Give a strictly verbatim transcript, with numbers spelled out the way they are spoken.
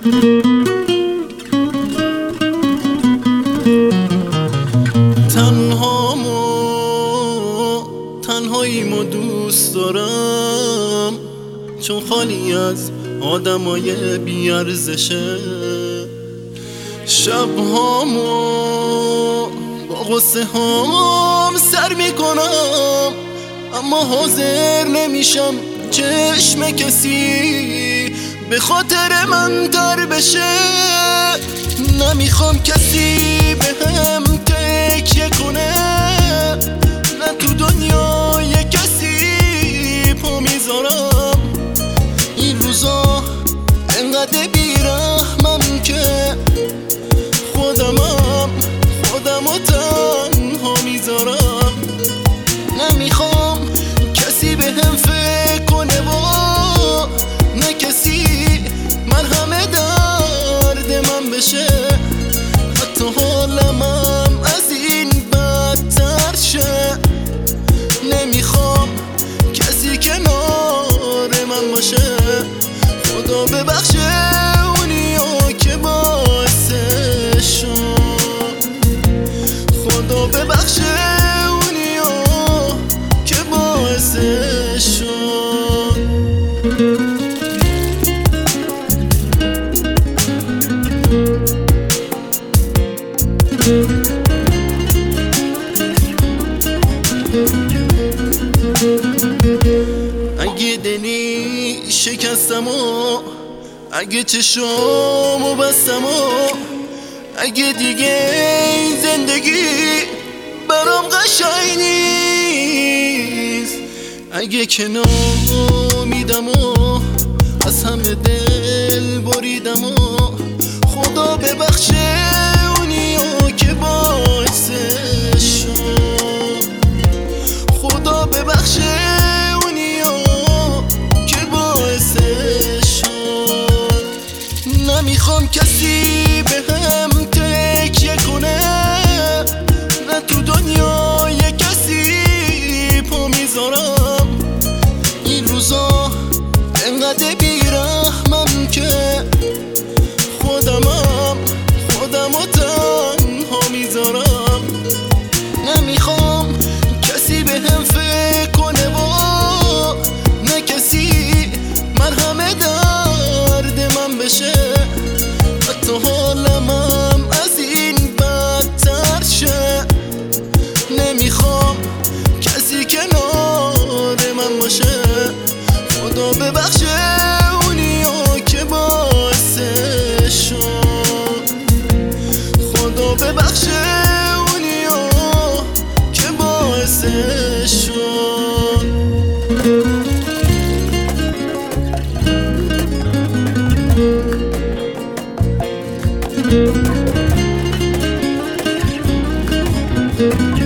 تنهامو تنهاییمو دوست دارم، چون خالی از آدمای بیارزشه. شبهامو با غصه هام سر میکنم، اما حاضر نمیشم چشم کسی به خاطر من تر بشه. نمیخوام کسی به هم تکیه کنه، نه تو دنیای کسی پا میذارم. این روزا انقدر بیرحمم که خودمم خودمو تنها میذارم. نمیخوام کسی به هم فکر کنه و نه کسی مرهم درد من بشه. حتی حالمم از این بدتر شه. نمیخوام کسی کنار من باشه. خدا ببخشه اونیا که باعثش شد، خدا ببخشه اونیا که باعثش شد. اگه دلی شکستم و اگه چشامو بستم و اگه دیگه این زندگی برام قشنگ نیست، اگه کنار میدم و از همه دل بریدم و خدا ببخشه اونیا که باعثش شد، خدا ببخشه اونیا که باعثش شد. نمیخوام کسی به هم تکیه کنه، نه تو دنیای کسی پا میذارم. این روزا انقدر بیرحمم که خودمم خودمو تنها میذارم. نمیخوام کسی به هم فکر کنه و نه کسی مرهم درد من بشه. حتی حالمم از این بدتر شه. نمیخوام کسی کنار من باشه. خدا ببخشه اونیا که باعثش شد، خدا ببخشه اونیا که باعثش شد. Thank you.